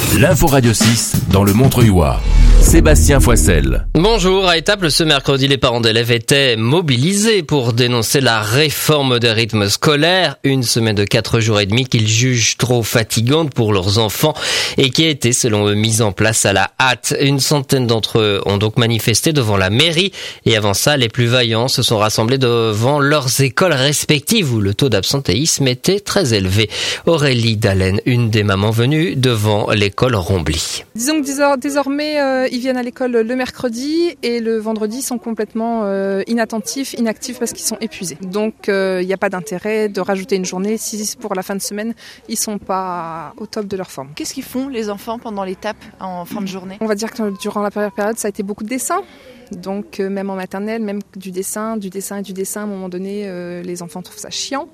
L'info Radio 6 dans le Montreuilois. Sébastien Foissel. Bonjour, à Étaples, ce mercredi, les parents d'élèves étaient mobilisés pour dénoncer la réforme des rythmes scolaires. Une semaine de 4 jours et demi qu'ils jugent trop fatigante pour leurs enfants et qui a été, selon eux, mise en place à la hâte. Une centaine d'entre eux ont donc manifesté devant la mairie et avant ça, les plus vaillants se sont rassemblés devant leurs écoles respectives où le taux d'absentéisme était très élevé. Aurélie Dallène, une des mamans venues devant l'école Rombly. Disons que désormais, ils viennent à l'école le mercredi et le vendredi sont complètement inactifs parce qu'ils sont épuisés. Donc il n'y a pas d'intérêt de rajouter une journée si pour la fin de semaine ils sont pas au top de leur forme. Qu'est-ce qu'ils font les enfants pendant l'étape en fin de journée ? On va dire que durant la première période ça a été beaucoup de dessins. Donc même en maternelle, même du dessin, à un moment donné les enfants trouvent ça chiant.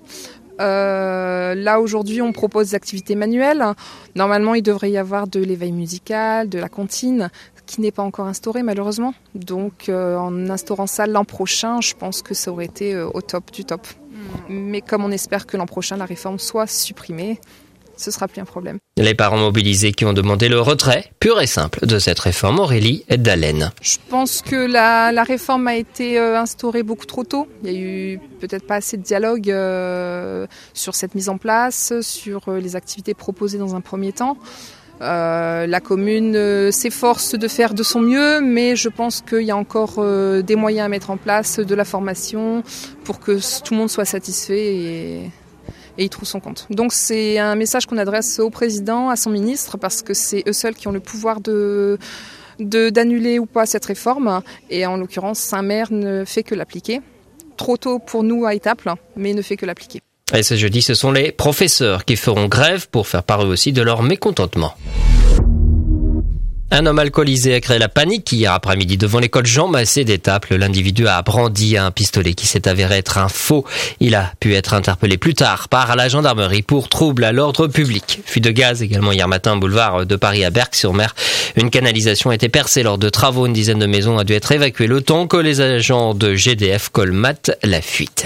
Là aujourd'hui on propose des activités manuelles. Normalement il devrait y avoir de l'éveil musical, de la comptine qui n'est pas encore instauré malheureusement. Donc en instaurant ça l'an prochain, je pense que ça aurait été au top du top. Mais comme on espère que l'an prochain la réforme soit supprimée, ce sera plus un problème. Les parents mobilisés qui ont demandé le retrait pur et simple de cette réforme. Aurélie Dallène. Je pense que la réforme a été instaurée beaucoup trop tôt. Il y a eu peut-être pas assez de dialogue sur cette mise en place, sur les activités proposées dans un premier temps. La commune s'efforce de faire de son mieux, mais je pense qu'il y a encore des moyens à mettre en place, de la formation, pour que tout le monde soit satisfait et il trouve son compte. Donc c'est un message qu'on adresse au président, à son ministre, parce que c'est eux seuls qui ont le pouvoir d'annuler ou pas cette réforme. Et en l'occurrence, Saint-Maire ne fait que l'appliquer. Trop tôt pour nous à Étaples, mais ne fait que l'appliquer. Et ce jeudi, ce sont les professeurs qui feront grève pour faire part eux aussi de leur mécontentement. Un homme alcoolisé a créé la panique hier après-midi devant l'école Jean Massé d'Étaples. L'individu a brandi un pistolet qui s'est avéré être un faux. Il a pu être interpellé plus tard par la gendarmerie pour trouble à l'ordre public. Fuite de gaz également hier matin, boulevard de Paris à Berck-sur-Mer. Une canalisation a été percée lors de travaux. Une dizaine de maisons a dû être évacuées le temps que les agents de GDF colmatent la fuite.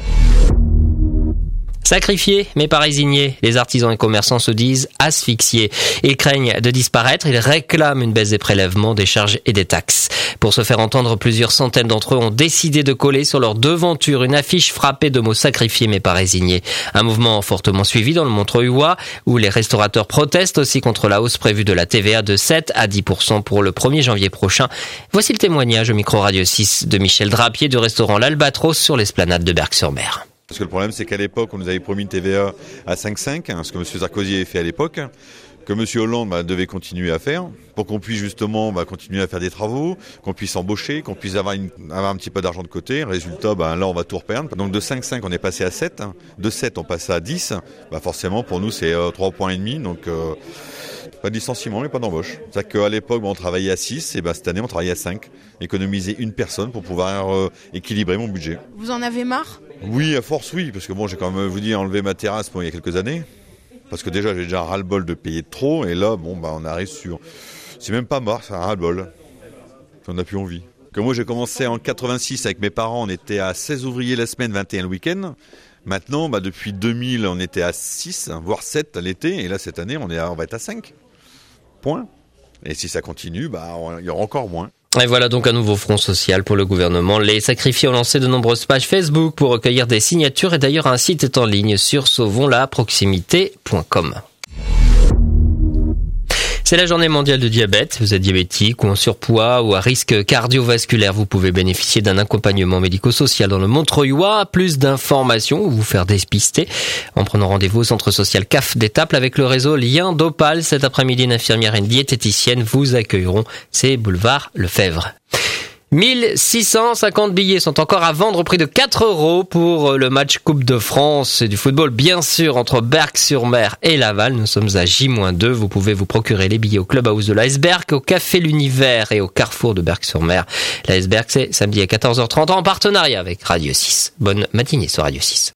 Sacrifiés, mais pas résignés, les artisans et commerçants se disent asphyxiés. Ils craignent de disparaître, ils réclament une baisse des prélèvements, des charges et des taxes. Pour se faire entendre, plusieurs centaines d'entre eux ont décidé de coller sur leur devanture une affiche frappée de mots sacrifiés mais pas résignés. Un mouvement fortement suivi dans le Montreuilois, où les restaurateurs protestent aussi contre la hausse prévue de la TVA de 7 à 10% pour le 1er janvier prochain. Voici le témoignage au micro Radio 6 de Michel Drapier du restaurant L'Albatros sur l'esplanade de Berck-sur-Mer. Parce que le problème, c'est qu'à l'époque, on nous avait promis une TVA à 5,5, ce que M. Sarkozy avait fait à l'époque, que M. Hollande devait continuer à faire, pour qu'on puisse justement continuer à faire des travaux, qu'on puisse embaucher, qu'on puisse avoir un petit peu d'argent de côté. Résultat, là, on va tout reperdre. Donc de 5,5, on est passé à 7. De 7, on passe à 10. Forcément, pour nous, c'est 3,5 points. Donc, pas de licenciement, mais pas d'embauche. C'est-à-dire qu'à l'époque, on travaillait à 6, et cette année, on travaille à 5. Économiser une personne pour pouvoir équilibrer mon budget. Vous en avez marre ? Oui, à force, oui, parce que j'ai quand même, enlevé ma terrasse il y a quelques années. Parce que déjà, j'ai déjà un ras-le-bol de payer trop, et là, on arrive sur... C'est même pas marre, c'est un ras-le-bol. On n'a plus envie. Que moi, j'ai commencé en 86 avec mes parents, on était à 16 ouvriers la semaine, 21 le week-end. Maintenant, depuis 2000, on était à 6, voire 7 à l'été, et là, cette année, on va être à 5. Point. Et si ça continue, il y aura encore moins. Et voilà donc un nouveau front social pour le gouvernement. Les sacrifiés ont lancé de nombreuses pages Facebook pour recueillir des signatures et d'ailleurs un site est en ligne sur sauvonslaproximité.com. C'est la journée mondiale du diabète. Vous êtes diabétique ou en surpoids ou à risque cardiovasculaire. Vous pouvez bénéficier d'un accompagnement médico-social dans le Montreuilois. Plus d'informations ou vous faire dépister en prenant rendez-vous au centre social CAF d'Étaples avec le réseau Lien d'Opale. Cet après-midi, une infirmière et une diététicienne vous accueilleront. C'est boulevard Lefebvre. 1650 billets sont encore à vendre au prix de 4 € pour le match Coupe de France et du football, bien sûr, entre Berck-sur-Mer et Laval. Nous sommes à J-2. Vous pouvez vous procurer les billets au Clubhouse de l'Iceberg, au Café l'Univers et au Carrefour de Berck-sur-Mer. L'Iceberg, c'est samedi à 14h30 en partenariat avec Radio 6. Bonne matinée sur Radio 6.